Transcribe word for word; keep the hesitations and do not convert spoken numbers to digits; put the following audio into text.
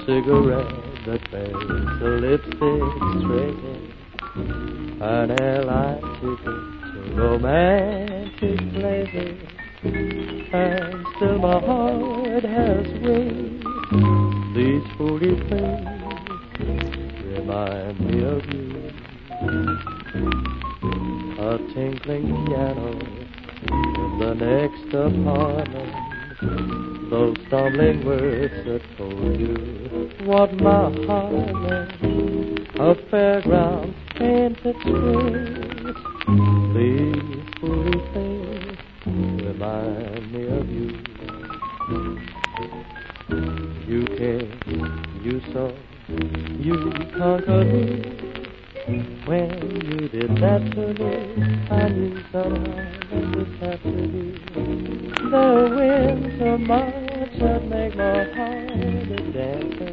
cigarette that bears the lipstick string, an airline ticket to romantic places, and still my heart has wings. These foolish things remind me of you. A tinkling piano in the next apartment, those stumbling words that told you what my heart meant. A fairground painted streets, these foolish things remind me of you. You came, you saw, you conquered me. When you did that to me, I knew somehow it was have to be. The winds of March that make my heart a dance.